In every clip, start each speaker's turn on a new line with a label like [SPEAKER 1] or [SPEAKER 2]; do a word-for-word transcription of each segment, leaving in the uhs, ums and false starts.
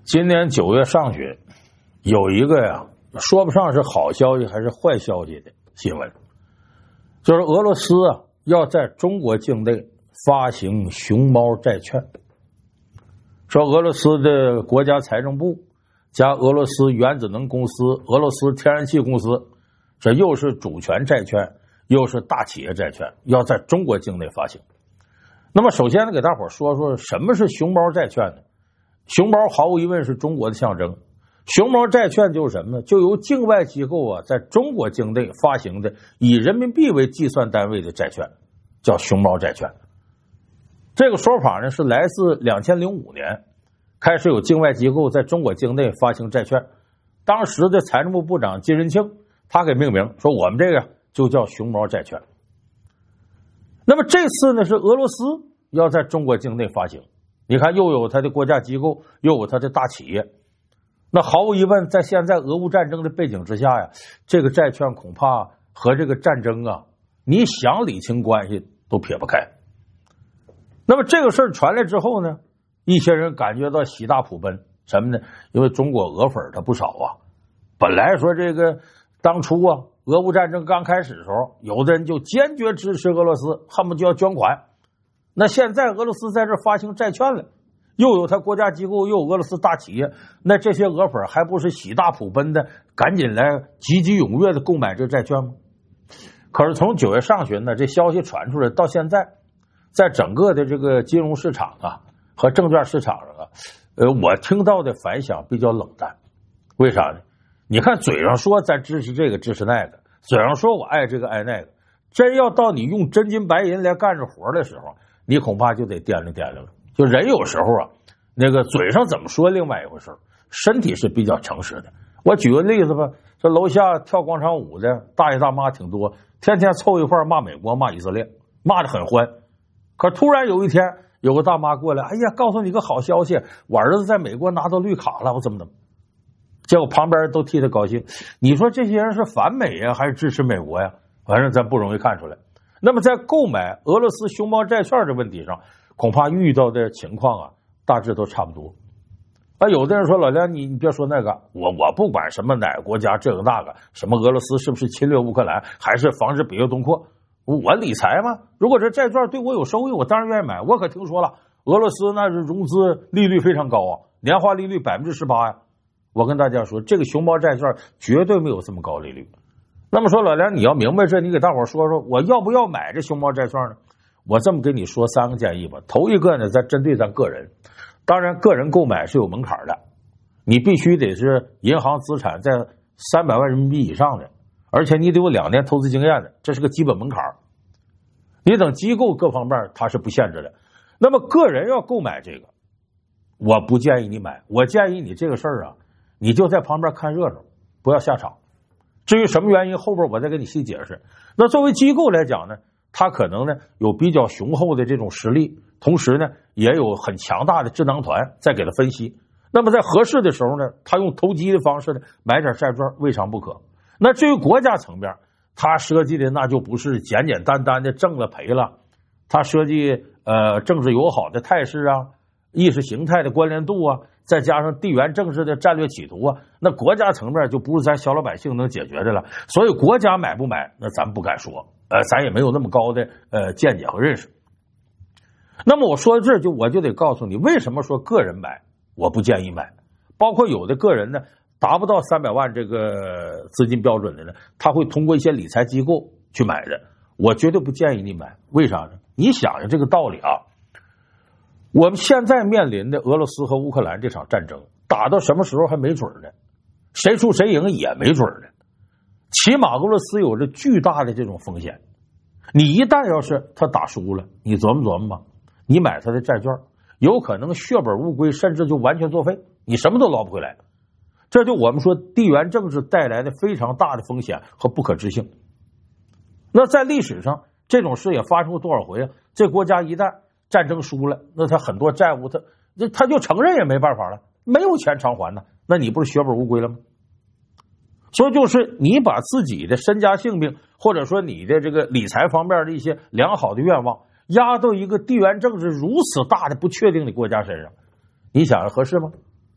[SPEAKER 1] 今年九月上旬，有一个呀，说不上是好消息还是坏消息的新闻，就是俄罗斯啊要在中国境内发行熊猫债券。说俄罗斯的国家财政部加俄罗斯原子能公司、俄罗斯天然气公司，这又是主权债券，又是大企业债券，要在中国境内发行。那么首先呢，给大伙说说什么是熊猫债券呢？熊猫毫无疑问是中国的象征。熊猫债券就是什么呢？就由境外机构啊在中国境内发行的以人民币为计算单位的债券，叫熊猫债券。这个说法呢是来自两千零五年开始有境外机构在中国境内发行债券，当时的财政部部长金仁庆他给命名说我们这个就叫熊猫债券。那么这次呢是俄罗斯要在中国境内发行，你看又有他的国家机构，又有他的大企业，那毫无疑问在现在俄乌战争的背景之下呀，这个债券恐怕和这个战争啊你想理清关系都撇不开。那么这个事儿传来之后呢，一些人感觉到喜大普奔，什么呢？因为中国俄粉他不少啊。本来说这个当初啊俄乌战争刚开始的时候，有的人就坚决支持俄罗斯，恨不得就要捐款。那现在俄罗斯在这发行债券了，又有他国家机构，又有俄罗斯大企业，那这些俄粉还不是喜大普奔的赶紧来积极踊跃的购买这债券吗？可是从九月上旬呢，这消息传出来到现在，在整个的这个金融市场啊和证券市场上啊，呃，我听到的反响比较冷淡。为啥呢？你看嘴上说咱支持这个支持那个，嘴上说我爱这个爱那个，真要到你用真金白银来干着活的时候，你恐怕就得掂量掂量了。就人有时候啊，那个嘴上怎么说另外一回事，身体是比较诚实的。我举个例子吧，这楼下跳广场舞的大爷大妈挺多，天天凑一块骂美国骂以色列，骂得很欢。可突然有一天有个大妈过来，哎呀，告诉你个好消息，我儿子在美国拿到绿卡了，我怎么怎么。结果旁边人都替他高兴。你说这些人是反美呀，还是支持美国呀？反正咱不容易看出来。那么在购买俄罗斯熊猫债券的问题上，恐怕遇到的情况啊大致都差不多。啊，有的人说老梁你你别说那个，我我不管什么哪个国家这个那个，什么俄罗斯是不是侵略乌克兰，还是防止北约东扩，我理财嘛，如果这债券对我有收益，我当然愿意买。我可听说了，俄罗斯那是融资利率非常高啊，年化利率百分之十八呀。我跟大家说，这个熊猫债券绝对没有这么高利率。那么说老梁你要明白这，你给大伙说说我要不要买这熊猫债券呢？我这么跟你说三个建议吧。头一个呢，咱针对咱个人，当然个人购买是有门槛的，你必须得是银行资产在三百万人民币以上的，而且你得有两年投资经验的，这是个基本门槛。你等机构各方面它是不限制的。那么个人要购买这个，我不建议你买，我建议你这个事儿啊，你就在旁边看热闹，不要下场。至于什么原因，后边我再给你细解释。那作为机构来讲呢，它可能呢有比较雄厚的这种实力，同时呢也有很强大的智囊团在给他分析。那么在合适的时候呢，他用投机的方式呢买点债券，未尝不可。那至于国家层面，他设计的那就不是简简单单的挣了赔了，他设计呃政治友好的态势啊，意识形态的关联度啊，再加上地缘政治的战略企图啊，那国家层面就不是咱小老百姓能解决的了。所以国家买不买，那咱不敢说，呃，咱也没有那么高的呃见解和认识。那么我说到这儿，就我就得告诉你，为什么说个人买我不建议买。包括有的个人呢达不到三百万这个资金标准的呢，他会通过一些理财机构去买的，我绝对不建议你买。为啥呢？你想想这个道理啊，我们现在面临的俄罗斯和乌克兰这场战争打到什么时候还没准呢，谁输谁赢也没准呢。起码俄罗斯有着巨大的这种风险，你一旦要是他打输了，你琢磨琢磨吧，你买他的债券有可能血本无归，甚至就完全作废，你什么都捞不回来。这就我们说地缘政治带来的非常大的风险和不可知性。那在历史上这种事也发生过多少回啊？这国家一旦战争输了，那他很多债务他他就承认也没办法了，没有钱偿还呢，那你不是血本无归了吗？所以就是你把自己的身家性命，或者说你的这个理财方面的一些良好的愿望压到一个地缘政治如此大的不确定的国家身上，你想合适吗？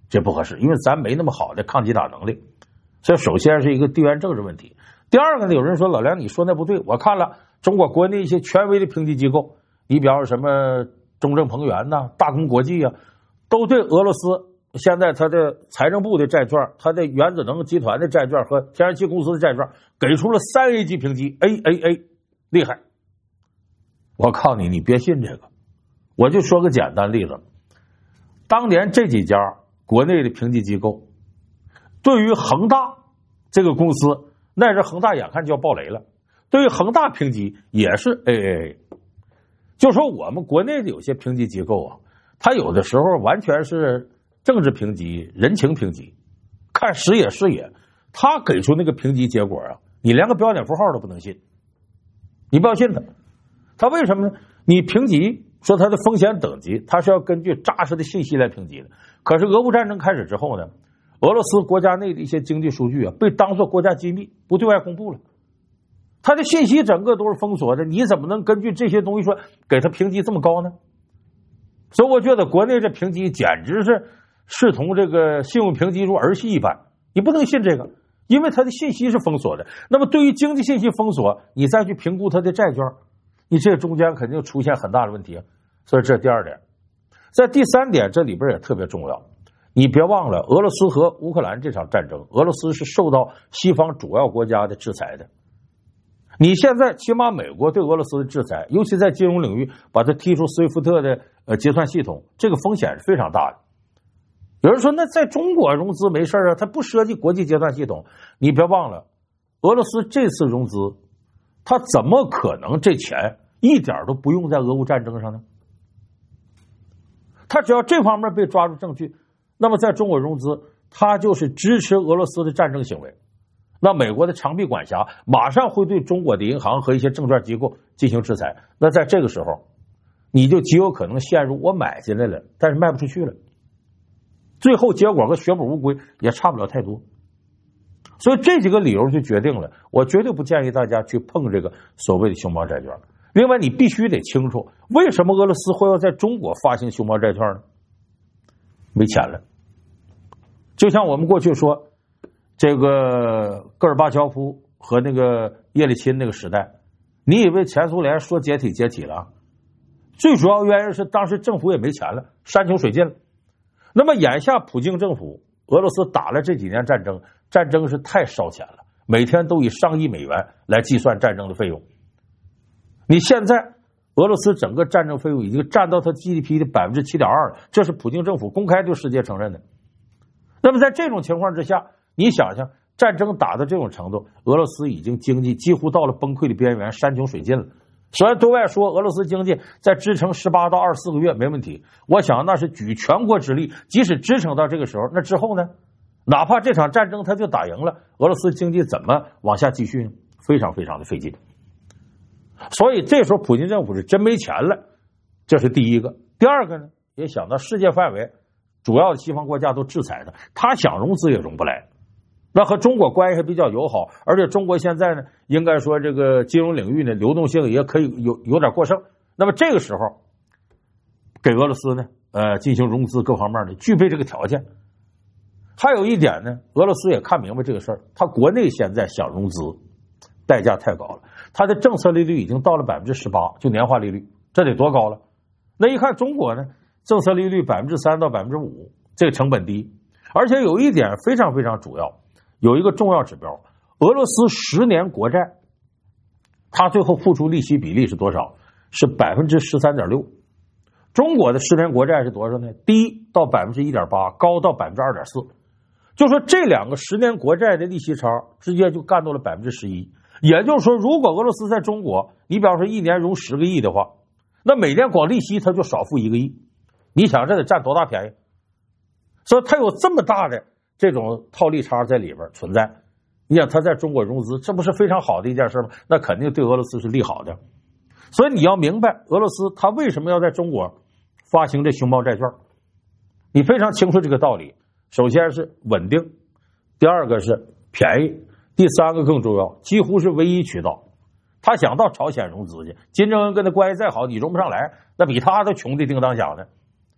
[SPEAKER 1] 这不合适，因为咱没那么好的抗击打能力。所以首先是一个地缘政治问题。第二个呢，有人说老梁你说那不对，我看了中国国内一些权威的评级机构，你比方说什么中证鹏源呐、大公国际啊，都对俄罗斯现在他的财政部的债券、他的原子能集团的债券和天然气公司的债券给出了三 A 级评级 ，A A A， 厉害。我告诉你，你别信这个。我就说个简单例子，当年这几家国内的评级机构对于恒大这个公司，那是恒大眼看就要爆雷了，对于恒大评级也是 A A A。 就说我们国内的有些评级机构啊，它有的时候完全是政治评级、人情评级，看时也是也，他给出那个评级结果啊，你连个标点符号都不能信，你不要信他。他为什么呢？你评级说它的风险等级，它是要根据扎实的信息来评级的。可是俄乌战争开始之后呢，俄罗斯国家内的一些经济数据啊，被当作国家机密，不对外公布了。它的信息整个都是封锁的，你怎么能根据这些东西说给它评级这么高呢？所以我觉得国内这评级简直是视同这个信用评级如儿戏一般，你不能信这个，因为它的信息是封锁的。那么对于经济信息封锁，你再去评估它的债券，你这中间肯定出现很大的问题。所以这第二点。在第三点，这里边也特别重要，你别忘了俄罗斯和乌克兰这场战争，俄罗斯是受到西方主要国家的制裁的。你现在起码美国对俄罗斯的制裁，尤其在金融领域把它踢出 SWIFT 的呃结算系统，这个风险是非常大的。有人说那在中国融资没事啊，它不涉及国际结算系统。你别忘了俄罗斯这次融资，它怎么可能这钱一点都不用在俄乌战争上呢？他只要这方面被抓住证据，那么在中国融资，他就是支持俄罗斯的战争行为。那美国的长臂管辖马上会对中国的银行和一些证券机构进行制裁。那在这个时候，你就极有可能陷入我买进来了，但是卖不出去了，最后结果和血本无归也差不了太多。所以这几个理由就决定了，我绝对不建议大家去碰这个所谓的熊猫债券。另外，你必须得清楚，为什么俄罗斯会要在中国发行熊猫债券呢？没钱了。就像我们过去说，这个戈尔巴乔夫和那个叶利钦那个时代，你以为前苏联说解体解体了？最主要原因是当时政府也没钱了，山穷水尽了。那么眼下普京政府，俄罗斯打了这几年战争，战争是太烧钱了，每天都以上亿美元来计算战争的费用。你现在俄罗斯整个战争费用已经占到它 G D P 的 百分之七点二 了，这是普京政府公开对世界承认的。那么在这种情况之下，你想想战争打到这种程度，俄罗斯已经经济几乎到了崩溃的边缘，山穷水尽了。虽然对外说俄罗斯经济在支撑十八到二十四个月没问题，我想那是举全国之力，即使支撑到这个时候，那之后呢？哪怕这场战争他就打赢了，俄罗斯经济怎么往下继续呢？非常非常的费劲。所以这时候普京政府是真没钱了，这是第一个。第二个呢，也想到世界范围主要的西方国家都制裁他，他想融资也融不来。那和中国关系还比较友好，而且中国现在呢，应该说这个金融领域呢流动性也可以有有点过剩。那么这个时候给俄罗斯呢呃进行融资各方面的具备这个条件。还有一点呢，俄罗斯也看明白这个事儿，他国内现在想融资代价太高了，他的政策利率已经到了 百分之十八， 就年化利率，这得多高了。那一看中国呢，政策利率 百分之三 到 百分之五， 这个成本低。而且有一点非常非常主要，有一个重要指标，俄罗斯十年国债它最后付出利息比例是多少？是 百分之十三点六。 中国的十年国债是多少呢？低到 百分之一点八， 高到 百分之二点四。 就说这两个十年国债的利息差直接就干到了 百分之十一。 也就是说，如果俄罗斯在中国你比方说一年融十个亿的话，那每年光利息它就少付一个亿，你想这得占多大便宜？所以它有这么大的这种套利差在里边存在。你想他在中国融资，这不是非常好的一件事吗？那肯定对俄罗斯是利好的。所以你要明白俄罗斯他为什么要在中国发行这熊猫债券，你非常清楚这个道理。首先是稳定，第二个是便宜，第三个更重要，几乎是唯一渠道。他想到朝鲜融资去，金正恩跟他关系再好，你融不上来，那比他都穷的叮当响的。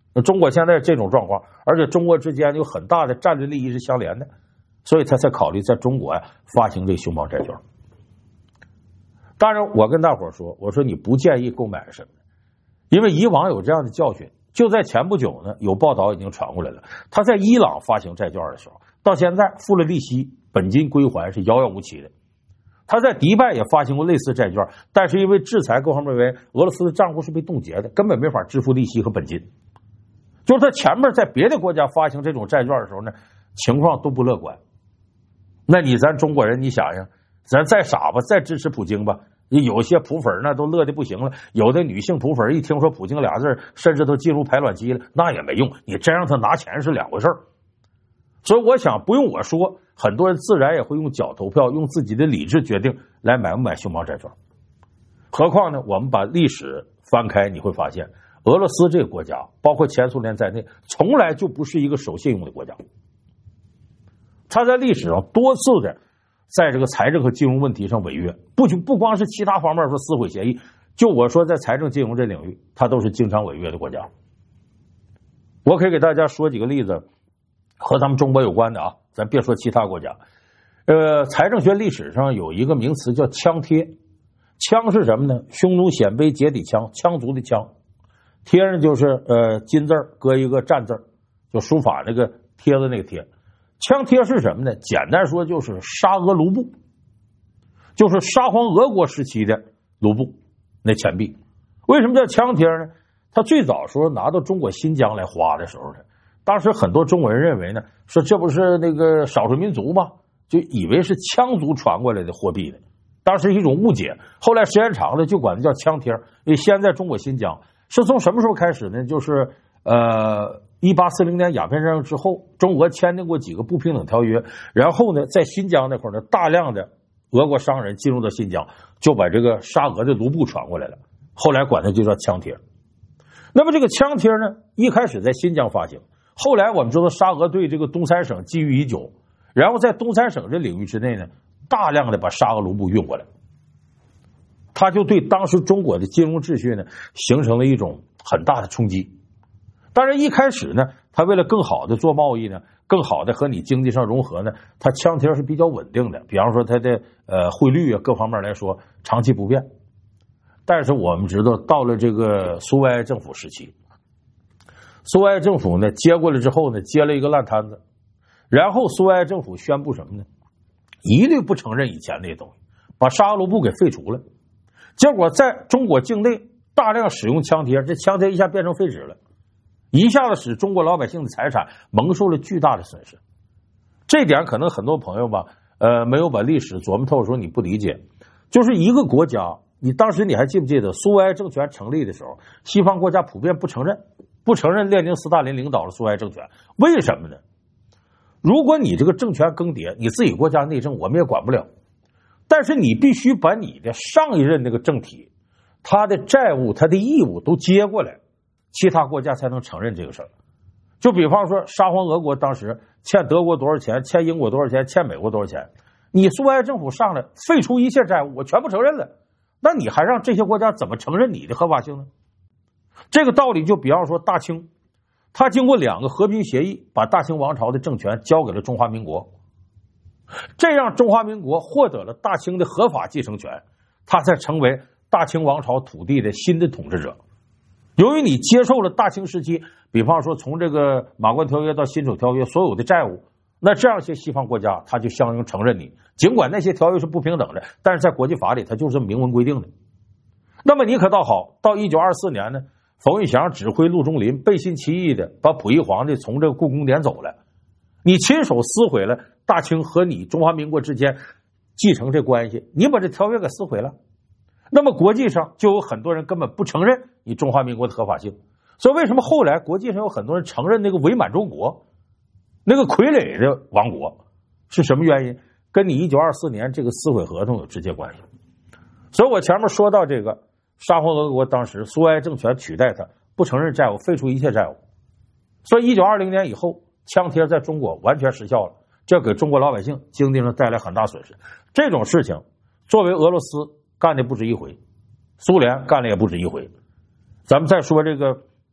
[SPEAKER 1] 中国现在这种状况，而且中国之间有很大的战略利益是相连的，所以他才考虑在中国呀、啊、发行这熊猫债券。当然，我跟大伙说，我说你不建议购买什么，因为以往有这样的教训。就在前不久呢，有报道已经传过来了，他在伊朗发行债券的时候，到现在付了利息，本金归还是遥遥无期的。他在迪拜也发行过类似债券，但是因为制裁，各方面认为俄罗斯的账户是被冻结的，根本没法支付利息和本金。就是他前面在别的国家发行这种债券的时候呢，情况都不乐观。那你咱中国人，你想想，咱再傻吧，再支持普京吧，有些普粉那都乐得不行了，有的女性普粉一听说普京俩字，甚至都进入排卵期了，那也没用，你真让他拿钱是两回事儿。所以我想不用我说，很多人自然也会用脚投票，用自己的理智决定来买不买熊猫债券。何况呢，我们把历史翻开，你会发现俄罗斯这个国家，包括前苏联在内，从来就不是一个守信用的国家。他在历史上多次的在这个财政和金融问题上违约，不不光是其他方面说撕毁协议，就我说在财政金融这领域，他都是经常违约的国家。我可以给大家说几个例子，和咱们中国有关的啊，咱别说其他国家。呃，财政学历史上有一个名词叫枪贴，枪是什么呢？匈奴鲜卑结底枪，羌族的枪，贴上就是呃金字搁一个战字，就书法那个贴子那个贴。枪贴是什么呢？简单说就是沙俄卢布，就是沙皇俄国时期的卢布那钱币。为什么叫枪贴呢？他最早说拿到中国新疆来花的时候呢，当时很多中国人认为呢，说这不是那个少数民族吗？就以为是羌族传过来的货币呢，当时一种误解。后来时间长了就管它叫枪贴。因为先在中国新疆是从什么时候开始呢？就是呃一八四零年鸦片战争之后，中国签订过几个不平等条约，然后呢在新疆那块呢，大量的俄国商人进入到新疆，就把这个沙俄的卢布传过来了，后来管它就叫枪贴。那么这个枪贴呢，一开始在新疆发行，后来我们知道沙俄对这个东三省觊觎已久，然后在东三省这领域之内呢，大量的把沙俄卢布运过来，他就对当时中国的金融秩序呢形成了一种很大的冲击。当然一开始呢，他为了更好的做贸易呢，更好的和你经济上融合呢，他枪贴是比较稳定的，比方说他的呃汇率啊各方面来说长期不变。但是我们知道到了这个苏维埃政府时期，苏维埃政府呢接过来之后呢，接了一个烂摊子，然后苏维埃政府宣布什么呢？一律不承认以前那些东西，把沙俄卢布给废除了。结果在中国境内大量使用枪贴，这枪贴一下变成废纸了，一下子使中国老百姓的财产蒙受了巨大的损失。这点可能很多朋友吧，呃，没有把历史琢磨透的时候你不理解。就是一个国家，你当时你还记不记得苏维埃政权成立的时候，西方国家普遍不承认，不承认列宁斯大林领导的苏维埃政权。为什么呢？如果你这个政权更迭，你自己国家内政我们也管不了，但是你必须把你的上一任那个政体他的债务他的义务都接过来，其他国家才能承认这个事儿。就比方说沙皇俄国当时欠德国多少钱，欠英国多少钱，欠美国多少钱，你苏维埃政府上来废除一切债务，我全部承认了，那你还让这些国家怎么承认你的合法性呢？这个道理就比方说大清，他经过两个和平协议，把大清王朝的政权交给了中华民国，这让中华民国获得了大清的合法继承权，他才成为大清王朝土地的新的统治者。由于你接受了大清时期，比方说从这个马关条约到辛丑条约所有的债务，那这样一些西方国家他就相应承认你，尽管那些条约是不平等的，但是在国际法里他就是明文规定的。那么你可倒好，到一九二四年呢，冯玉祥指挥陆中林背信弃义的把溥仪皇帝从这个故宫撵走了，你亲手撕毁了大清和你中华民国之间继承这关系，你把这条约给撕毁了，那么国际上就有很多人根本不承认你中华民国的合法性。所以为什么后来国际上有很多人承认那个伪满洲国，那个傀儡的王国，是什么原因？跟你一九二四年这个撕毁合同有直接关系。所以我前面说到这个沙皇俄国当时苏维埃政权取代他，不承认债务，废除一切债务，所以一九二零年以后枪贴在中国完全失效了，这给中国老百姓经济上带来很大损失。这种事情作为俄罗斯干的不止一回，苏联干的也不止一回。咱们再说这个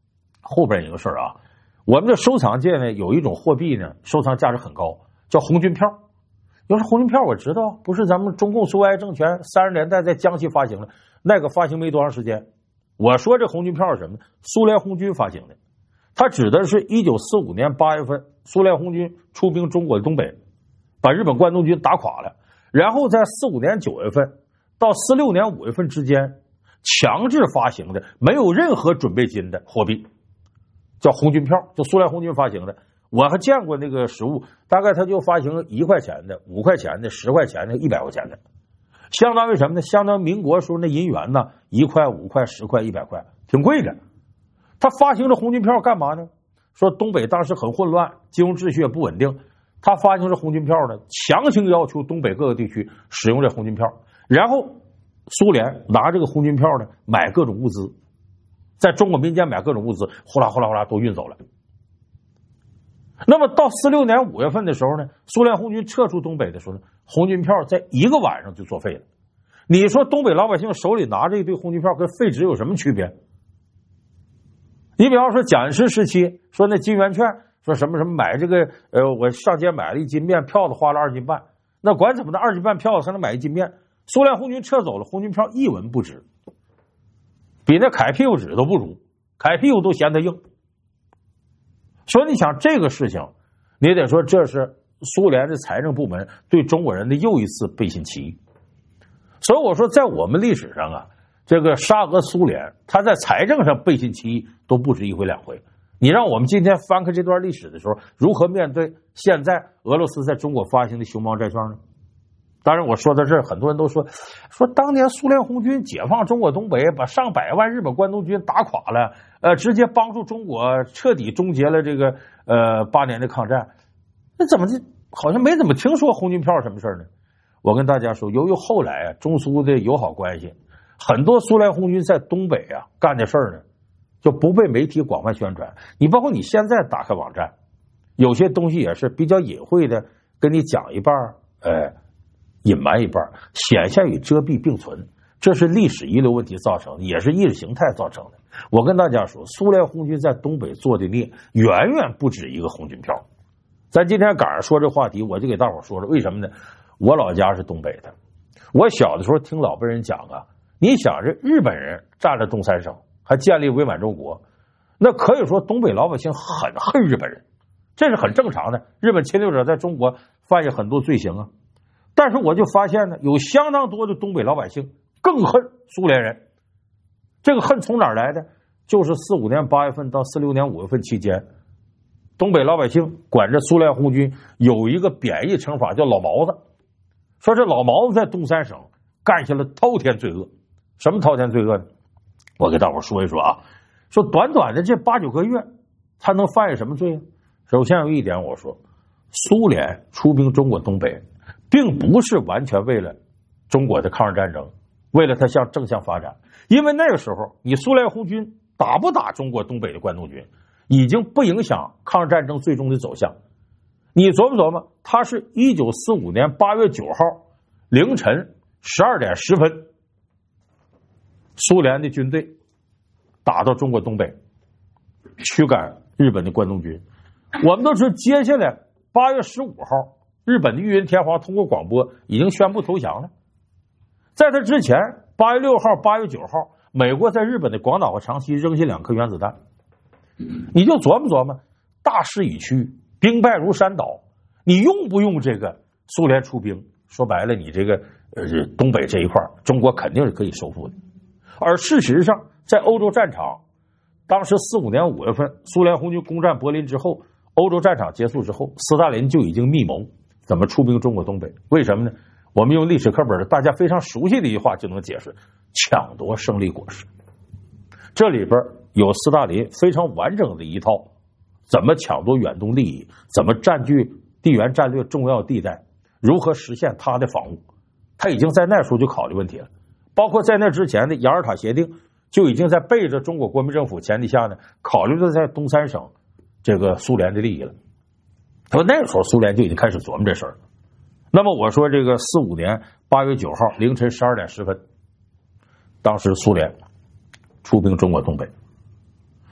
[SPEAKER 1] 后边有个事儿啊，我们的收藏界呢有一种货币呢，收藏价值很高，叫红军票。要是红军票我知道，不是咱们中共苏维埃政权三十年代在江西发行的，那个发行没多长时间。我说这红军票是什么呢？苏联红军发行的，它指的是一九四五年八月份苏联红军出兵中国的东北，把日本关东军打垮了，然后在四五年九月份到四六年五月份之间强制发行的没有任何准备金的货币，叫红军票，就苏联红军发行的。我还见过那个实物，大概他就发行一块钱的、五块钱的、十块钱的、一百块钱的，相当于什么呢？相当于民国时候那银元呢，一块、五块、十块、一百块，挺贵的。他发行这红军票干嘛呢？说东北当时很混乱，金融秩序也不稳定，他发行这红军票呢，强行要求东北各个地区使用这红军票，然后苏联拿这个红军票呢买各种物资，在中国民间买各种物资，呼啦呼啦呼啦都运走了。那么到四六年五月份的时候呢，苏联红军撤出东北的时候呢，红军票在一个晚上就作废了。你说东北老百姓手里拿着一堆红军票跟废纸有什么区别？你比方说蒋介石时期说那金圆券，说什么什么买这个呃，我上街买了一斤面，票子花了二斤半，那管怎么的，二斤半票子才能买一斤面。苏联红军撤走了，红军票一文不值，比那揩屁股纸都不如，揩屁股都嫌它硬。所以你想这个事情，你得说这是苏联的财政部门对中国人的又一次背信弃义。所以我说在我们历史上啊，这个沙俄苏联他在财政上背信弃义都不止一回两回。你让我们今天翻开这段历史的时候，如何面对现在俄罗斯在中国发行的熊猫债券呢？当然我说到这儿，很多人都说说当年苏联红军解放中国东北，把上百万日本关东军打垮了，呃，直接帮助中国彻底终结了这个呃八年的抗战。那怎么的好像没怎么听说红军票什么事呢？我跟大家说，由于后来啊中苏的友好关系，很多苏联红军在东北啊干的事儿呢就不被媒体广泛宣传。你包括你现在打开网站，有些东西也是比较隐晦的跟你讲一半，呃隐瞒一半，显现与遮蔽并存，这是历史遗留问题造成的，也是意识形态造成的。我跟大家说，苏联红军在东北做的孽远远不止一个红军票。咱今天赶上说这话题，我就给大伙说说为什么呢？我老家是东北的，我小的时候听老辈人讲啊，你想这日本人占了东三省，还建立伪满洲国，那可以说东北老百姓很恨日本人，这是很正常的。日本侵略者在中国犯下很多罪行啊。但是我就发现呢，有相当多的东北老百姓更恨苏联人。这个恨从哪儿来的？就是四五年八月份到四六年五月份期间，东北老百姓管着苏联红军有一个贬义称法叫老毛子，说这老毛子在东三省干下了滔天罪恶。什么滔天罪恶呢？我给大伙说一说啊。说短短的这八九个月，他能犯下什么罪呢？首先有一点我说，苏联出兵中国东北并不是完全为了中国的抗日战争，为了它向正向发展。因为那个时候你苏联红军打不打中国东北的关东军已经不影响抗日战争最终的走向。你琢磨琢磨，他是一九四五年八月九号凌晨十二点十分，苏联的军队打到中国东北，驱赶日本的关东军。我们都知道接下来八月十五号日本的裕仁天皇通过广播已经宣布投降了。在他之前，八月六号、八月九号，美国在日本的广岛和长崎扔下两颗原子弹。你就琢磨琢磨，大势已去，兵败如山倒，你用不用这个苏联出兵？说白了，你这个呃东北这一块，中国肯定是可以收复的。而事实上，在欧洲战场，当时四五年五月份，苏联红军攻占柏林之后，欧洲战场结束之后，斯大林就已经密谋怎么出兵中国东北。为什么呢？我们用历史课本的大家非常熟悉的一句话就能解释：抢夺胜利果实。这里边有斯大林非常完整的一套怎么抢夺远东利益，怎么占据地缘战略重要地带，如何实现他的防务。他已经在那时候就考虑问题了，包括在那之前的雅尔塔协定就已经在背着中国国民政府前提下呢，考虑了在东三省这个苏联的利益了。他说那时候苏联就已经开始琢磨这事儿了。那么我说这个四五年八月九号凌晨十二点十分，当时苏联出兵中国东北。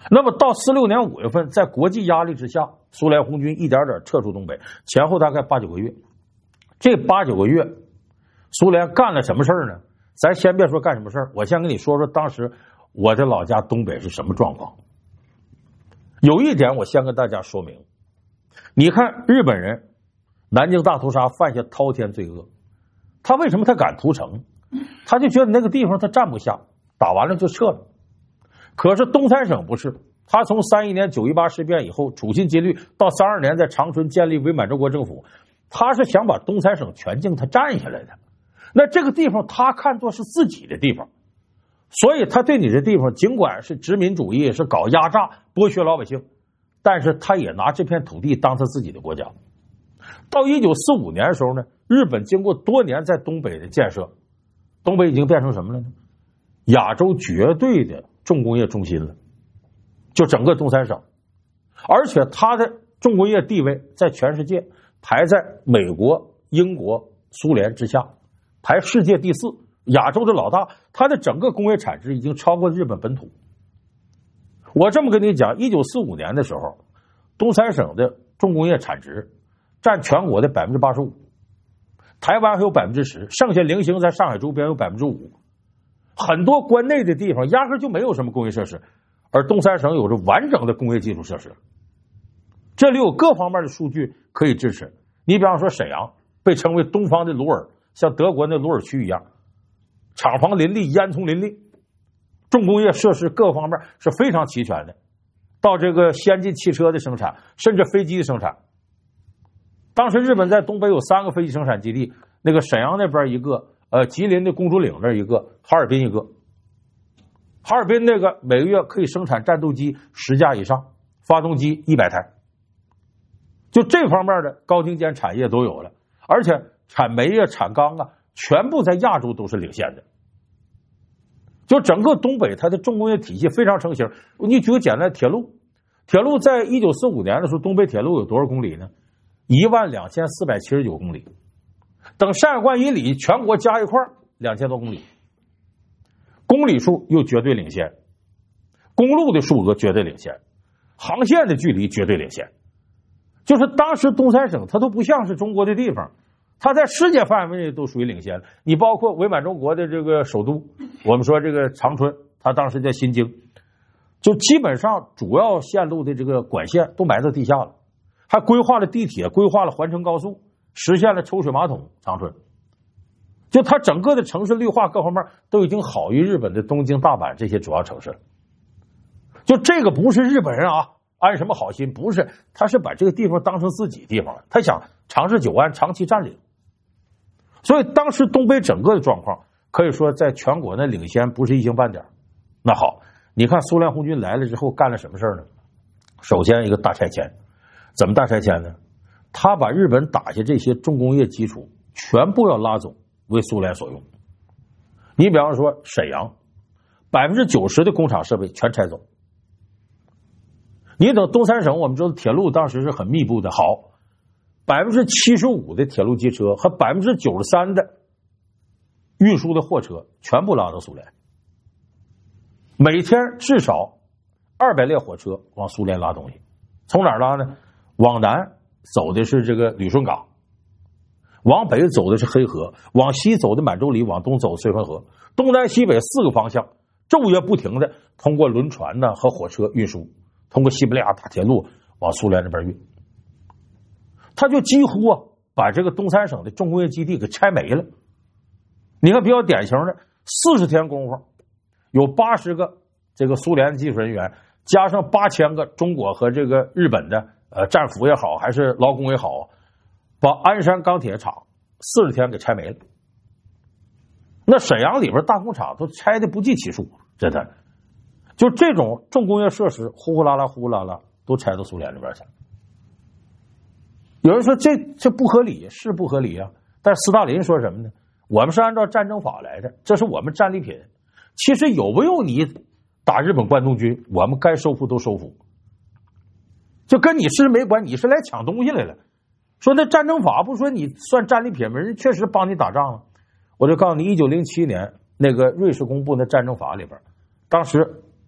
[SPEAKER 1] 那么到四六年五月份，在国际压力之下，苏联红军一点点撤出东北，前后大概八九个月。这八九个月，苏联干了什么事儿呢？咱先别说干什么事儿，我先跟你说说当时我的老家东北是什么状况。有一点我先跟大家说明，你看日本人南京大屠杀犯下滔天罪恶，他为什么他敢屠城？他就觉得那个地方他站不下，打完了就撤了。可是东三省不是，他从三一年九一八事变以后处心积虑，到三二年在长春建立伪满洲国政府，他是想把东三省全境他占下来的。那这个地方他看作是自己的地方，所以他对你这地方尽管是殖民主义，是搞压榨剥削老百姓，但是他也拿这片土地当他自己的国家。到一九四五年的时候呢，日本经过多年在东北的建设，东北已经变成什么了呢？亚洲绝对的重工业中心了，就整个东三省，而且它的重工业地位在全世界排在美国、英国、苏联之下，排世界第四，亚洲的老大，它的整个工业产值已经超过日本本土。我这么跟你讲，一九四五年的时候，东三省的重工业产值占全国的百分之八十五，台湾还有百分之十，剩下零星在上海周边有百分之五。很多关内的地方压根就没有什么工业设施，而东三省有着完整的工业基础设施。这里有各方面的数据可以支持。你比方说沈阳被称为东方的鲁尔，像德国那鲁尔区一样，厂房林立，烟囱林立，重工业设施各方面是非常齐全的。到这个先进汽车的生产，甚至飞机的生产，当时日本在东北有三个飞机生产基地，那个沈阳那边一个，呃，吉林的公主岭那一个，哈尔滨一个。哈尔滨那个每个月可以生产战斗机十架以上，发动机一百台，就这方面的高精尖产业都有了，而且产煤啊、产钢啊，全部在亚洲都是领先的。就整个东北，它的重工业体系非常成型。你举个简单的铁路，铁路在一九四五年的时候，东北铁路有多少公里呢？一万两千四百七十九公里。等山海关以里全国加一块两千多公里，公里数又绝对领先，公路的数额绝对领先，航线的距离绝对领先。就是当时东三省它都不像是中国的地方，它在世界范围内都属于领先。你包括伪满洲国的这个首都，我们说这个长春，它当时叫新京，就基本上主要线路的这个管线都埋到地下了，还规划了地铁，规划了环城高速，实现了抽水马桶。长春就它整个的城市绿化各方面都已经好于日本的东京、大阪这些主要城市了。就这个不是日本人啊安什么好心，不是，他是把这个地方当成自己地方了，他想长治久安，长期占领。所以当时东北整个的状况可以说在全国的领先不是一星半点。那好，你看苏联红军来了之后干了什么事呢？首先一个大拆迁。怎么大拆迁呢？他把日本打下这些重工业基础全部要拉走，为苏联所用。你比方说沈阳，百分之九十的工厂设备全拆走。你等东三省，我们知道铁路当时是很密布的，好，百分之七十五的铁路机车和百分之九十三的运输的货车全部拉到苏联，每天至少二百列火车往苏联拉东西。从哪儿拉呢？往南走的是这个旅顺港，往北走的是黑河，往西走的满洲里，往东走绥芬河，东南西北四个方向昼夜不停的通过轮船呢和火车运输，通过西伯利亚大铁路往苏联那边运。他就几乎啊把这个东三省的重工业基地给拆没了。你看比较典型的，四十天功夫有八十个这个苏联技术人员，加上八千个中国和这个日本的呃战俘也好还是劳工也好，把鞍山钢铁厂四十天给拆没了。那沈阳里边大工厂都拆的不计其数，真的。就这种重工业设施呼呼啦啦呼呼啦啦都拆到苏联那边去了。有人说这这不合理，是不合理啊。但是斯大林说什么呢？我们是按照战争法来的，这是我们战利品。其实有没有你打日本关东军，我们该收复都收复，就跟你是没关，你是来抢东西来了。说那战争法不说你算战利品吗？人确实帮你打仗了。我就告诉你，一九零七年那个瑞士公布的战争法里边，当时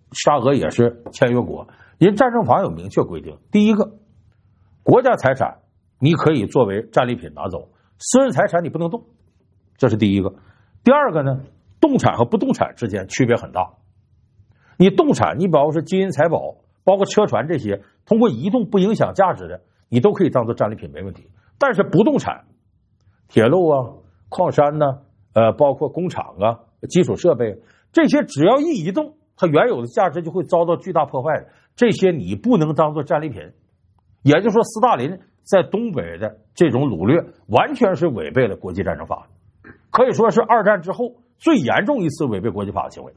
[SPEAKER 1] 沙俄也是签约国，人战争法有明确规定：第一个，国家财产你可以作为战利品拿走，私人财产你不能动，这是第一个。第二个呢，动产和不动产之间区别很大。你动产，你比方说金银财宝，包括车船这些，通过移动不影响价值的，你都可以当做战利品，没问题。但是不动产，铁路啊、矿山呢、啊，呃，包括工厂啊、基础设备，这些只要一移动，它原有的价值就会遭到巨大破坏的。这些你不能当做战利品。也就是说，斯大林在东北的这种掳掠，完全是违背了国际战争法，可以说是二战之后最严重一次违背国际法的行为。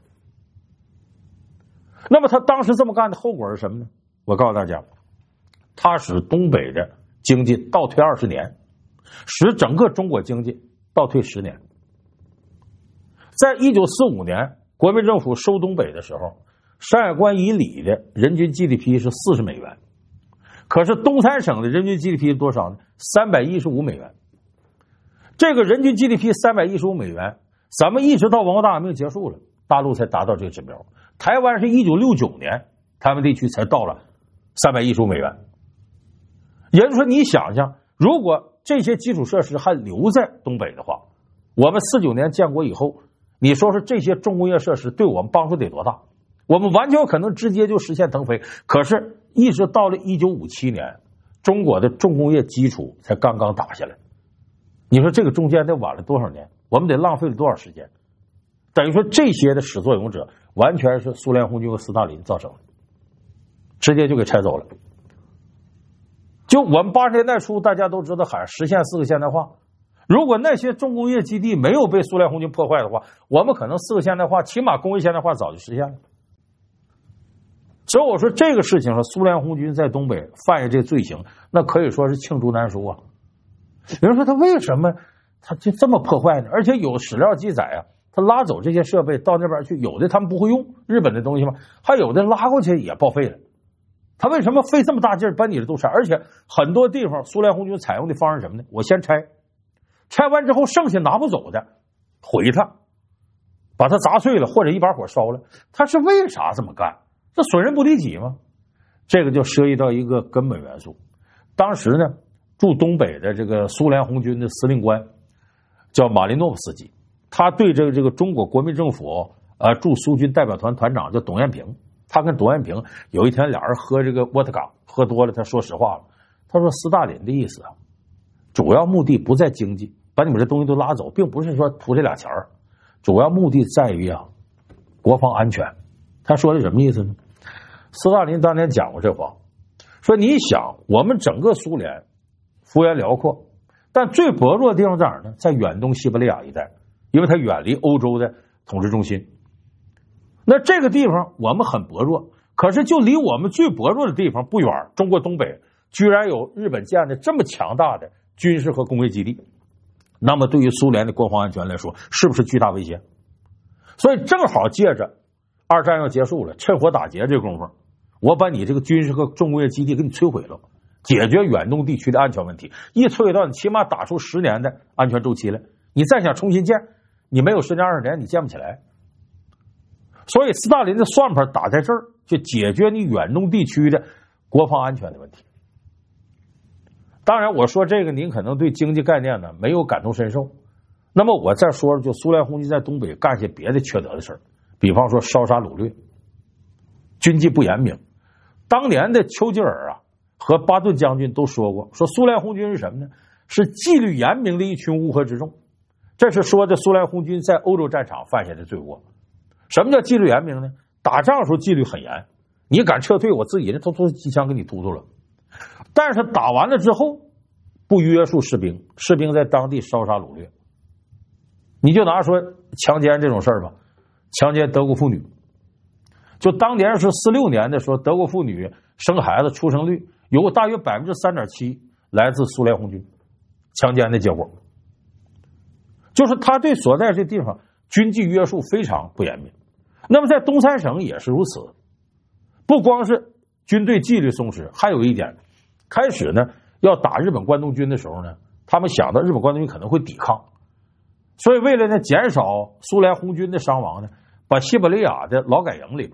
[SPEAKER 1] 那么他当时这么干的后果是什么呢？我告诉大家，他使东北的经济倒退二十年，使整个中国经济倒退十年。在一九四五年国民政府收东北的时候，山海关以里的人均 G D P 是四十美元，可是东三省的人均 G D P 是多少呢？三百一十五美元。这个人均 G D P 三百一十五美元，咱们一直到文化大革命结束了，大陆才达到这个指标。台湾是一九六九年，台湾地区才到了三百一十五美元。也就是说，你想想，如果这些基础设施还留在东北的话，我们四九年建国以后，你说说这些重工业设施对我们帮助得多大？我们完全有可能直接就实现腾飞。可是，一直到了一九五七年，中国的重工业基础才刚刚打下来。你说这个中间得晚了多少年？我们得浪费了多少时间？等于说，这些的始作俑者完全是苏联红军和斯大林造成的，直接就给拆走了。就我们八十年代初，大家都知道喊实现四个现代化。如果那些重工业基地没有被苏联红军破坏的话，我们可能四个现代化，起码工业现代化早就实现了。所以我说这个事情上，苏联红军在东北犯下这罪行，那可以说是罄竹难书啊。有人说他为什么他就这么破坏呢？而且有史料记载啊，他拉走这些设备到那边去，有的他们不会用日本的东西吗？还有的拉过去也报废了。他为什么费这么大劲儿把你的都拆？而且很多地方苏联红军采用的方式什么呢？我先拆，拆完之后剩下拿不走的毁它，把它砸碎了或者一把火烧了。他是为啥这么干？这损人不利己吗？这个就涉及到一个根本元素。当时呢，驻东北的这个苏联红军的司令官叫马林诺夫斯基，他对这个这个中国国民政府呃驻苏军代表团团长叫董彦平，他跟董彦平有一天俩人喝这个沃特嘎，喝多了，他说实话了，他说斯大林的意思啊，主要目的不在经济，把你们这东西都拉走，并不是说图这俩钱儿，主要目的在于啊国防安全。他说的什么意思呢？斯大林当年讲过这话，说你想我们整个苏联幅员辽阔，但最薄弱的地方在哪儿呢？在远东西伯利亚一带，因为它远离欧洲的统治中心。那这个地方我们很薄弱，可是就离我们最薄弱的地方不远，中国东北居然有日本建的这么强大的军事和工业基地，那么对于苏联的国防安全来说，是不是巨大威胁？所以正好借着二战要结束了，趁火打劫这功夫，我把你这个军事和重工业基地给你摧毁了，解决远东地区的安全问题。一摧毁到你起码打出十年的安全周期来，你再想重新建，你没有十年二十年你建不起来。所以斯大林的算盘打在这儿，就解决你远东地区的国防安全的问题。当然我说这个您可能对经济概念呢没有感同身受，那么我再说就苏联红军在东北干些别的缺德的事儿，比方说烧杀掳掠，军纪不严明。当年的丘吉尔啊和巴顿将军都说过，说苏联红军是什么呢？是纪律严明的一群乌合之众。这是说的苏联红军在欧洲战场犯下的罪过。什么叫纪律严明呢？打仗的时候纪律很严，你敢撤退，我自己的偷偷机枪给你突突了。但是打完了之后不约束士兵，士兵在当地烧杀掳掠。你就拿说强奸这种事儿吧，强奸德国妇女，就当年是四六年的时候，德国妇女生孩子出生率有大约百分之三点七来自苏联红军强奸的结果，就是他对所在这地方军纪约束非常不严明。那么在东三省也是如此，不光是军队纪律松弛，还有一点，开始呢要打日本关东军的时候呢，他们想到日本关东军可能会抵抗，所以为了呢减少苏联红军的伤亡呢，把西伯利亚的劳改营里边啊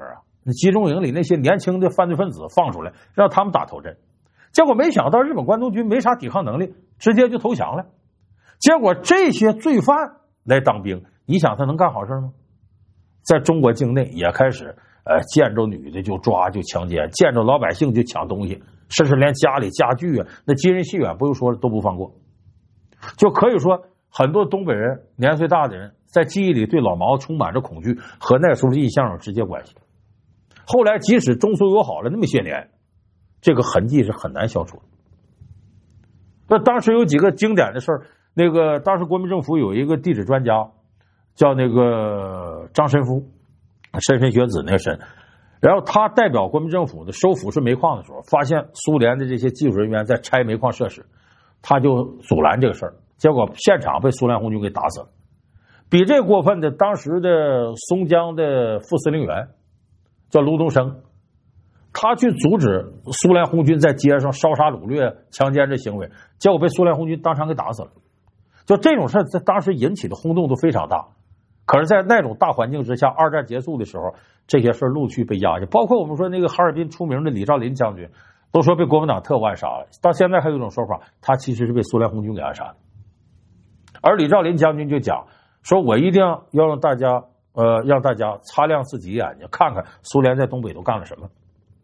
[SPEAKER 1] 集中营里那些年轻的犯罪分子放出来，让他们打头阵。结果没想到日本关东军没啥抵抗能力，直接就投降了。结果这些罪犯来当兵，你想他能干好事吗？在中国境内也开始呃见着女的就抓就强奸，见着老百姓就抢东西，甚至连家里家具啊，那金银细软不用说了都不放过。就可以说很多东北人年岁大的人在记忆里对老毛充满着恐惧，和那时候的印象有直接关系。后来即使中苏友好了那么些年，这个痕迹是很难消除的。那当时有几个经典的事儿，那个当时国民政府有一个地质专家叫那个张申夫，莘莘学子那个莘，然后他代表国民政府的收抚顺煤矿的时候，发现苏联的这些技术人员在拆煤矿设施，他就阻拦这个事儿，结果现场被苏联红军给打死了。比这过分的，当时的松江的副司令员叫卢东升，他去阻止苏联红军在街上烧杀掳掠、强奸这行为，结果被苏联红军当场给打死了。就这种事在当时引起的轰动都非常大。可是，在那种大环境之下，二战结束的时候，这些事陆续被压下。包括我们说那个哈尔滨出名的李兆麟将军，都说被国民党特务暗杀了。到现在还有一种说法，他其实是被苏联红军给暗杀的。而李兆麟将军就讲说：“我一定要让大家，呃，让大家擦亮自己眼睛，看看苏联在东北都干了什么。”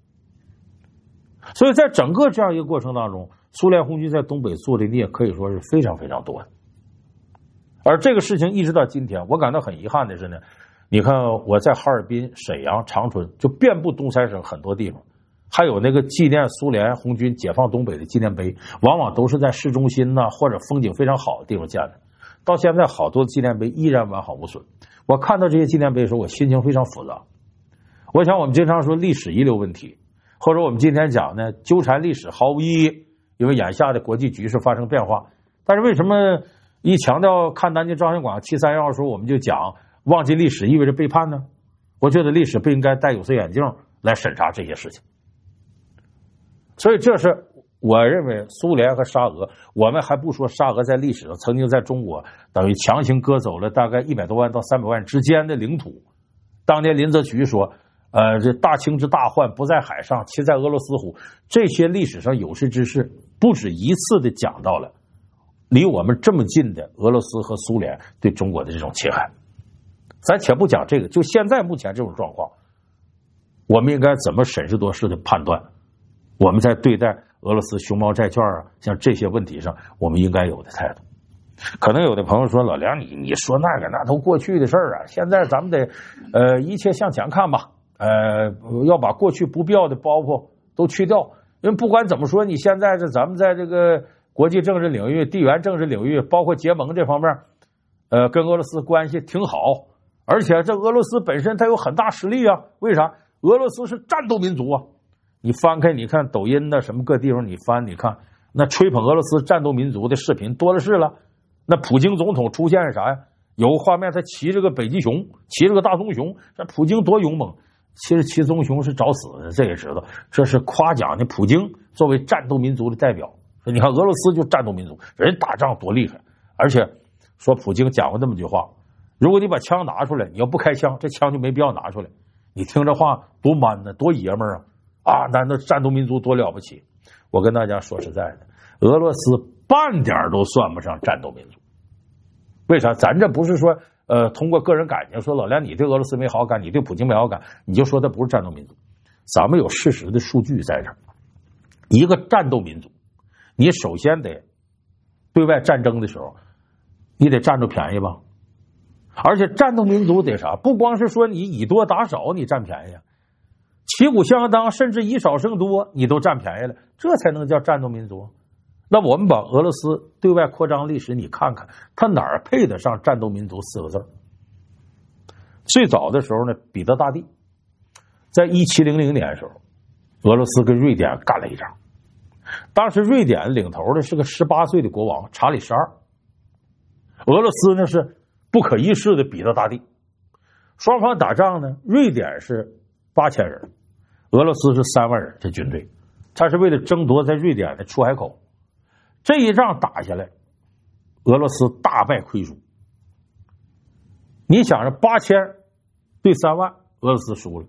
[SPEAKER 1] 所以在整个这样一个过程当中，苏联红军在东北做的孽可以说是非常非常多的。而这个事情一直到今天，我感到很遗憾的是呢，你看我在哈尔滨、沈阳、长春，就遍布东三省很多地方，还有那个纪念苏联红军解放东北的纪念碑，往往都是在市中心呐、啊、或者风景非常好的地方建的。到现在，好多纪念碑依然完好无损。我看到这些纪念碑的时候，我心情非常复杂。我想，我们经常说历史遗留问题，或者我们今天讲呢，纠缠历史毫无意义，因为眼下的国际局势发生变化。但是为什么一强调看南京照相馆七三幺的时候，我们就讲忘记历史意味着背叛呢？我觉得历史不应该戴有色眼镜来审查这些事情。所以这是我认为苏联和沙俄，我们还不说沙俄在历史上曾经在中国等于强行割走了大概一百多万到三百万之间的领土。当年林则徐说，呃，这大清之大患不在海上，其在俄罗斯乎？这些历史上有识之士不止一次的讲到了离我们这么近的俄罗斯和苏联对中国的这种侵害。咱且不讲这个，就现在目前这种状况，我们应该怎么审时度势的判断我们在对待俄罗斯熊猫债券啊，像这些问题上我们应该有的态度。可能有的朋友说，老梁你你说那个那都过去的事儿啊，现在咱们得呃一切向前看吧，呃要把过去不必要的包袱都去掉。因为不管怎么说，你现在这咱们在这个国际政治领域、地缘政治领域，包括结盟这方面，呃跟俄罗斯关系挺好。而且这俄罗斯本身它有很大实力啊，为啥？俄罗斯是战斗民族啊。你翻开你看抖音的什么各地方，你翻你看那吹捧俄罗斯战斗民族的视频多的是了。那普京总统出现是啥呀？有个画面他骑着个北极熊，骑着个大棕熊，这普京多勇猛。其实骑棕熊是找死的，这也知道。这是夸奖的普京作为战斗民族的代表。你看俄罗斯就战斗民族，人打仗多厉害。而且说普京讲过这么句话，如果你把枪拿出来，你要不开枪，这枪就没必要拿出来。你听这话多 man 呢，多爷们儿啊！啊，那那战斗民族多了不起！我跟大家说实在的，俄罗斯半点都算不上战斗民族。为啥？咱这不是说呃通过个人感情说老梁你对俄罗斯没好感，你对普京没好感，你就说他不是战斗民族。咱们有事实的数据在这儿。一个战斗民族，你首先得对外战争的时候，你得占着便宜吧。而且战斗民族得啥？不光是说你以多打少，你占便宜，旗鼓相当，甚至以少胜多，你都占便宜了，这才能叫战斗民族。那我们把俄罗斯对外扩张历史你看看，它哪儿配得上战斗民族四个字？最早的时候呢，彼得大帝在一七零零年的时候，俄罗斯跟瑞典干了一仗。当时瑞典领头的是个十八岁的国王查理十二，俄罗斯呢是不可一世的彼得大帝。双方打仗呢，瑞典是八千人，俄罗斯是三万人，这军队，他是为了争夺在瑞典的出海口。这一仗打下来，俄罗斯大败亏输。你想着八千对三万，俄罗斯输了，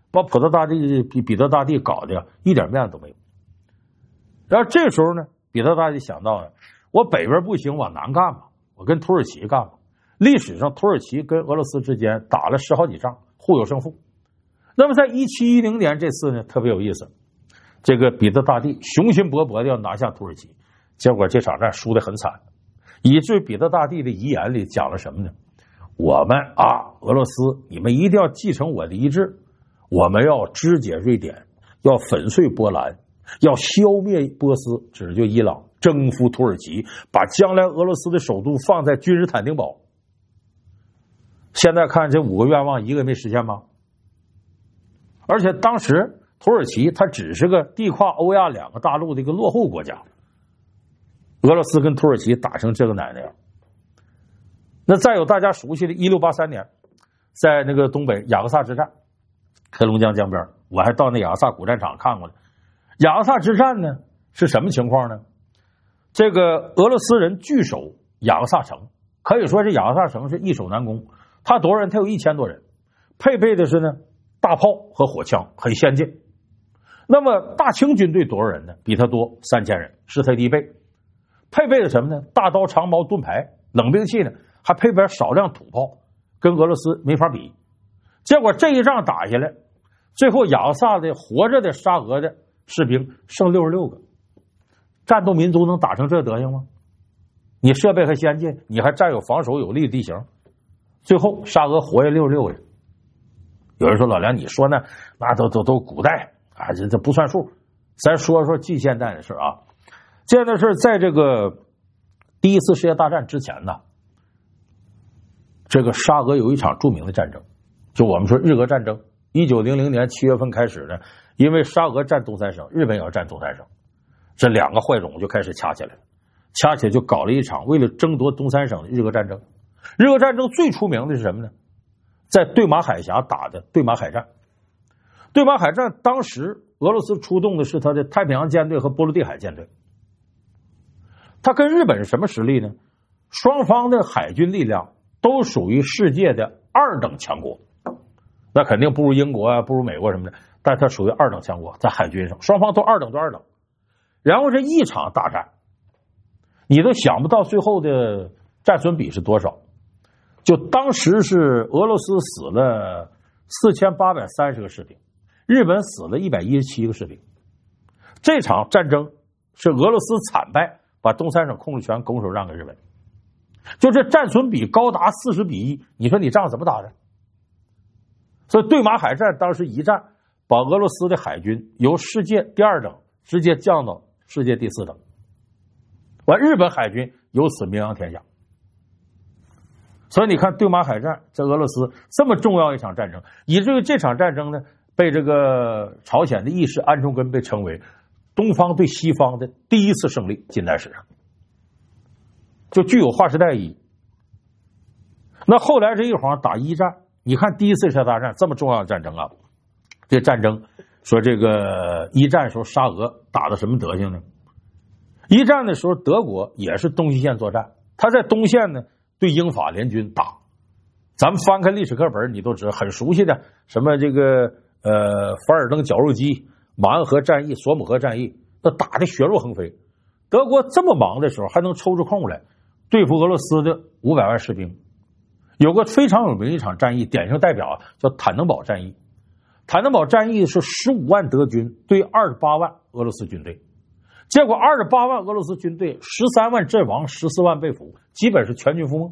[SPEAKER 1] 把普特大帝比彼得大帝搞得一点面子都没有。然后这时候呢，彼得大帝想到了，我北边不行，往南干吧，我跟土耳其干吧。历史上土耳其跟俄罗斯之间打了十好几仗，互有胜负。那么在一七一零年这次呢，特别有意思，这个彼得大帝雄心勃勃的要拿下土耳其，结果这场战输得很惨，以至于彼得大帝的遗言里讲了什么呢？我们啊，俄罗斯，你们一定要继承我的遗志，我们要肢解瑞典，要粉碎波兰，要消灭波斯，指就伊朗，征服土耳其，把将来俄罗斯的首都放在君士坦丁堡。现在看这五个愿望一个没实现吗？而且当时土耳其它只是个地跨欧亚两个大陆的一个落后国家，俄罗斯跟土耳其打成这个奶奶样。那再有大家熟悉的一六八三年，在那个东北雅各萨之战，黑龙江江边，我还到那雅各萨古战场看过呢。雅各萨之战呢是什么情况呢？这个俄罗斯人据守雅各萨城，可以说这雅各萨城是易守难攻。他多少人？他有一千多人，配备的是呢大炮和火枪，很先进。那么大清军队多少人呢？比他多三千人，是他的一倍。配备的什么呢？大刀、长矛、盾牌，冷兵器呢，还配备少量土炮，跟俄罗斯没法比。结果这一仗打下来，最后雅各萨的活着的沙俄的士兵剩六十六个。战斗民族能打成这德行吗？你设备还先进，你还占有防守有利的地形，最后沙俄活下六十六个人。有人说老梁，你说那那都都都古代啊，这这不算数。咱说说近现代的事啊。现在是在这个第一次世界大战之前呢，这个沙俄有一场著名的战争，就我们说日俄战争。一九零零年七月份开始呢，因为沙俄占东三省，日本也要占东三省，这两个坏种就开始掐起来了，掐起来就搞了一场为了争夺东三省的日俄战争。日俄战争最出名的是什么呢？在对马海峡打的对马海战。对马海战当时俄罗斯出动的是他的太平洋舰队和波罗的海舰队。他跟日本是什么实力呢？双方的海军力量都属于世界的二等强国，那肯定不如英国啊，不如美国什么的，但是它属于二等强国，在海军上双方都二等对二等。然后这一场大战，你都想不到最后的战损比是多少。就当时是俄罗斯死了四千八百三十个士兵，日本死了一百一十七个士兵。这场战争是俄罗斯惨败，把东三省控制权拱手让给日本，就这战损比高达四十比一，你说你仗怎么打的？所以对马海战当时一战，把俄罗斯的海军由世界第二等直接降到世界第四等，完日本海军由此名扬天下。所以你看对马海战在俄罗斯这么重要一场战争，以至于这场战争呢，被这个朝鲜的义士安重根被称为东方对西方的第一次胜利，近代史上就具有划时代意义。那后来这一晃打一战，你看第一次世界大战这么重要的战争啊，这战争说这个一战的时候沙俄打的什么德行呢？一战的时候德国也是东西线作战，他在东线呢对英法联军打。咱们翻开历史课本你都知道很熟悉的，什么这个呃凡尔登绞肉机、马恩河战役、索姆河战役，那打的血肉横飞。德国这么忙的时候还能抽出空来对付俄罗斯的五百万士兵。有个非常有名一场战役，典型代表叫坦能堡战役。坦能堡战役是十五万德军对二十八万俄罗斯军队，结果二十八万俄罗斯军队十三万阵亡，十四万被俘，基本是全军覆没。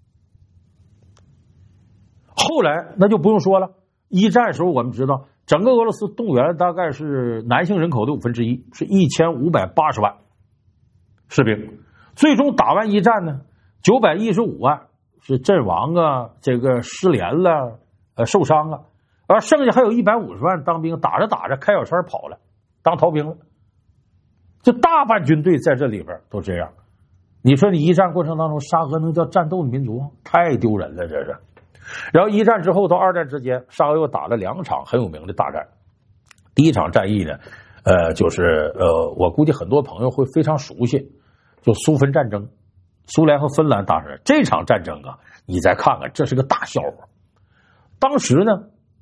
[SPEAKER 1] 后来那就不用说了，一战时候我们知道整个俄罗斯动员大概是男性人口的五分之一，是一千五百八十万士兵。最终打完一战呢，九百一十五万是阵亡啊，这个失联了，呃，受伤啊，而剩下还有一百五十万当兵，打着打着开小差跑了，当逃兵了。就大半军队在这里边都这样。你说你一战过程当中沙俄能叫战斗的民族？太丢人了，这是。然后一战之后到二战之间，沙俄又打了两场很有名的大战。第一场战役呢，呃，就是呃，我估计很多朋友会非常熟悉，就苏芬战争，苏联和芬兰打胜。这场战争啊，你再看看，这是个大笑话。当时呢，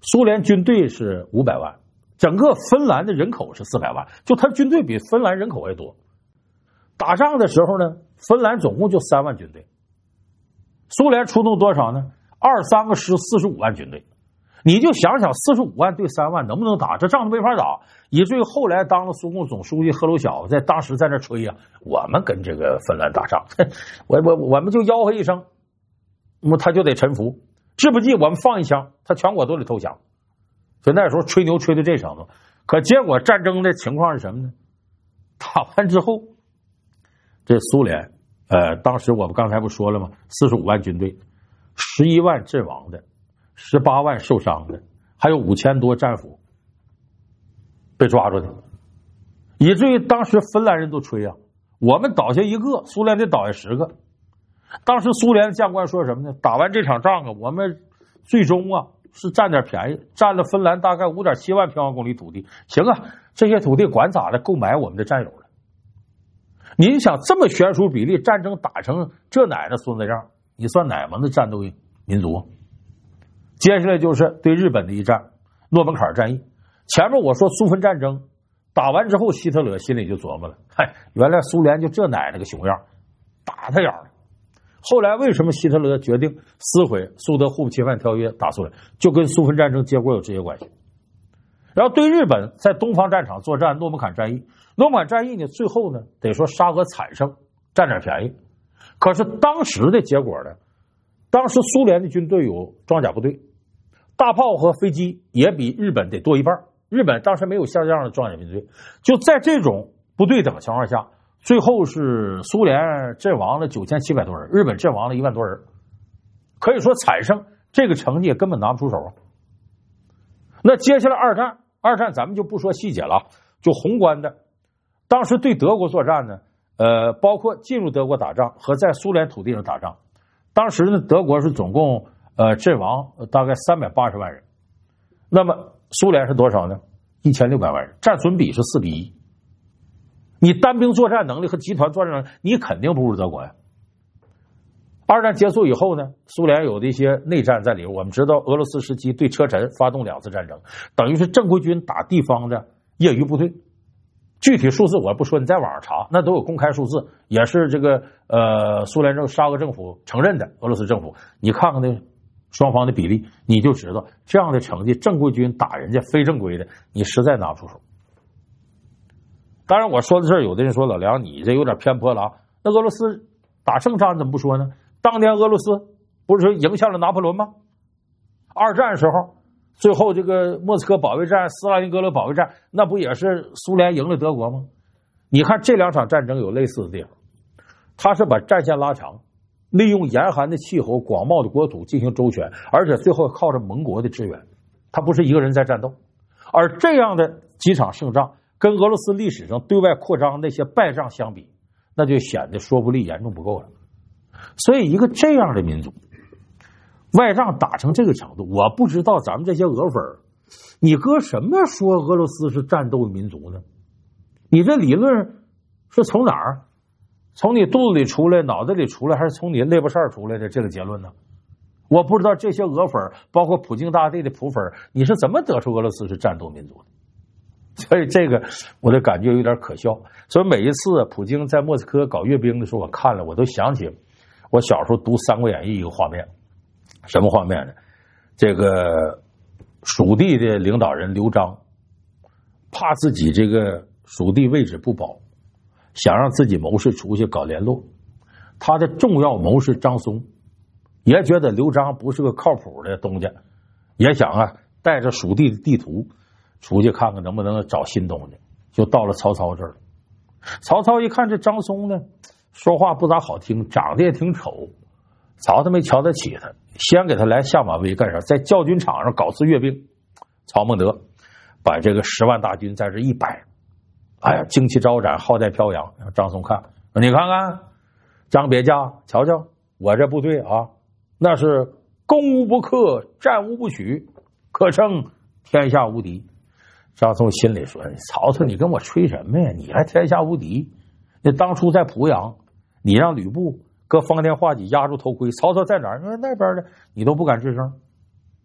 [SPEAKER 1] 苏联军队是五百万，整个芬兰的人口是四百万，就他军队比芬兰人口还多。打仗的时候呢，芬兰总共就三万军队，苏联出动多少呢？二三个师，四十五万军队。你就想想，四十五万对三万能不能打？这仗都没法打，以至于后来当了苏共总书记赫鲁晓夫在当时在那吹呀、啊，我们跟这个芬兰打仗，我我我们就吆喝一声，那么他就得臣服。志不济我们放一枪，他全国都得投降。所以那时候吹牛吹到这程度，可结果战争的情况是什么呢？打完之后，这苏联，呃，当时我们刚才不说了吗？四十五万军队，十一万阵亡的，十八万受伤的，还有五千多战俘被抓住的，以至于当时芬兰人都吹啊，我们倒下一个，苏联得倒下十个。当时苏联将官说什么呢？打完这场仗啊，我们最终啊是占点便宜，占了芬兰大概五点七万平方公里土地。行啊，这些土地管咋的，够买我们的战友了。您想这么悬殊比例，战争打成这奶奶孙子样，你算哪门子战斗民族？接下来就是对日本的一战，诺门坎儿战役。前面我说苏芬战争打完之后，希特勒心里就琢磨了，嗨，原来苏联就这奶奶个熊样，打他样了。后来为什么希特勒决定撕毁苏德互不侵犯条约打苏联，就跟苏芬战争结果有直接关系。然后对日本在东方战场作战，诺门坎战役，诺门坎战役呢，最后呢得说沙俄惨胜，占点便宜。可是当时的结果呢，当时苏联的军队有装甲部队，大炮和飞机也比日本得多一半。日本当时没有像这样的装甲部队，就在这种不对等情况下，最后是苏联阵亡了九千七百多人，日本阵亡了一万多人，可以说惨胜，这个成绩根本拿不出手啊。那接下来二战，二战咱们就不说细节了，就宏观的，当时对德国作战呢，呃，包括进入德国打仗和在苏联土地上打仗，当时呢，德国是总共呃阵亡大概三百八十万人，那么苏联是多少呢？一千六百万人，战损比是四比一。你单兵作战能力和集团作战能力，你肯定不如德国呀。二战结束以后呢，苏联有的一些内战在里边。我们知道俄罗斯时期对车臣发动两次战争，等于是正规军打地方的业余部队。具体数字我不说，你在网上查，那都有公开数字，也是这个呃苏联政沙俄政府承认的，俄罗斯政府。你看看那双方的比例，你就知道这样的成绩，正规军打人家非正规的，你实在拿不出手。当然我说到这儿，有的人说老梁你这有点偏颇了啊。那俄罗斯打胜仗怎么不说呢？当年俄罗斯不是赢下了拿破仑吗？二战时候最后这个莫斯科保卫战、斯大林格勒保卫战，那不也是苏联赢了德国吗？你看这两场战争有类似的地方，他是把战线拉长，利用严寒的气候、广袤的国土进行周旋，而且最后靠着盟国的支援，他不是一个人在战斗。而这样的几场胜仗跟俄罗斯历史上对外扩张那些败仗相比，那就显得说服力严重不够了。所以一个这样的民族，外仗打成这个程度，我不知道咱们这些俄粉儿，你搁什么说俄罗斯是战斗民族呢？你这理论是从哪儿？从你肚子里出来、脑子里出来，还是从你肋巴扇出来的这个结论呢？我不知道这些俄粉，包括普京大帝的普粉，你是怎么得出俄罗斯是战斗民族的？所以这个我的感觉有点可笑。所以每一次普京在莫斯科搞阅兵的时候，我看了我都想起我小时候读《三国演义》一个画面。什么画面呢？这个蜀地的领导人刘璋怕自己这个蜀地位置不保，想让自己谋士出去搞联络。他的重要谋士张松也觉得刘璋不是个靠谱的东家，也想啊带着蜀地的地图出去看看能不能找新东家，就到了曹操这儿。曹操一看这张松呢，说话不咋好听，长得也挺丑，曹操没瞧得起他，先给他来下马威干啥？在教军场上搞次阅兵。曹孟德把这个十万大军在这一摆，哎呀，旌旗招展，号带飘扬。让张松看，你看看张别驾，瞧瞧我这部队啊，那是攻无不克，战无不取，可称天下无敌。张松心里说，曹操你跟我吹什么呀？你还天下无敌？那当初在濮阳，你让吕布搁方天画戟压住头盔，曹操在哪儿？那边的你都不敢吱声。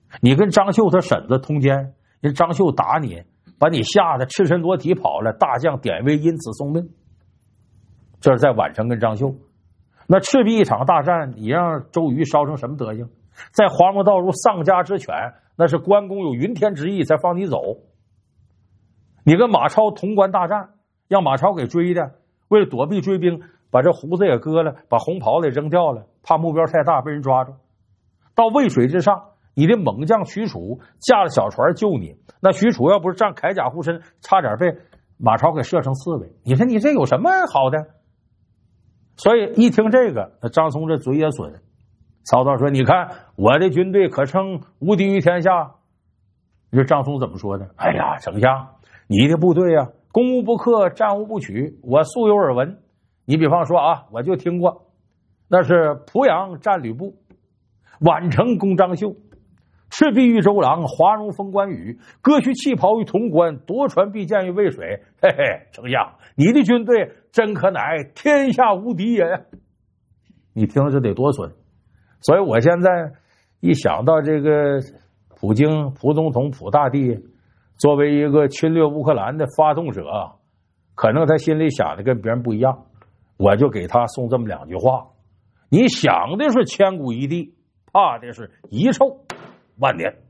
[SPEAKER 1] 你跟张绣他婶子通奸，人张绣打你，把你吓得赤身裸体跑了，大将典韦因此送命。这是在宛城跟张绣。那赤壁一场大战，你让周瑜烧成什么德行？在黄河道如丧家之犬，那是关公有云天之意才放你走。你跟马超潼关大战，让马超给追的，为了躲避追兵，把这胡子也割了，把红袍子也扔掉了，怕目标太大被人抓住。到渭水之上，你的猛将许褚驾了小船救你，那许褚要不是站铠甲护身，差点被马超给射成刺猬。你说你这有什么好的？所以一听这个，那张松这嘴也损。曹操说：“你看我的军队可称无敌于天下。”你说张松怎么说的？哎呀，丞相，你的部队啊，攻无不克，战无不取，我素有耳闻。你比方说啊，我就听过，那是濮阳战吕布，宛城攻张绣，赤壁遇周郎，华容封关羽，割须弃袍于潼关，夺船必剑于渭水。嘿嘿，丞相，你的军队真可乃天下无敌也。你听着得多损。所以我现在一想到这个普京普总统普大帝作为一个侵略乌克兰的发动者，可能他心里想的跟别人不一样，我就给他送这么两句话：你想的是千古一帝，怕的是遗臭万年。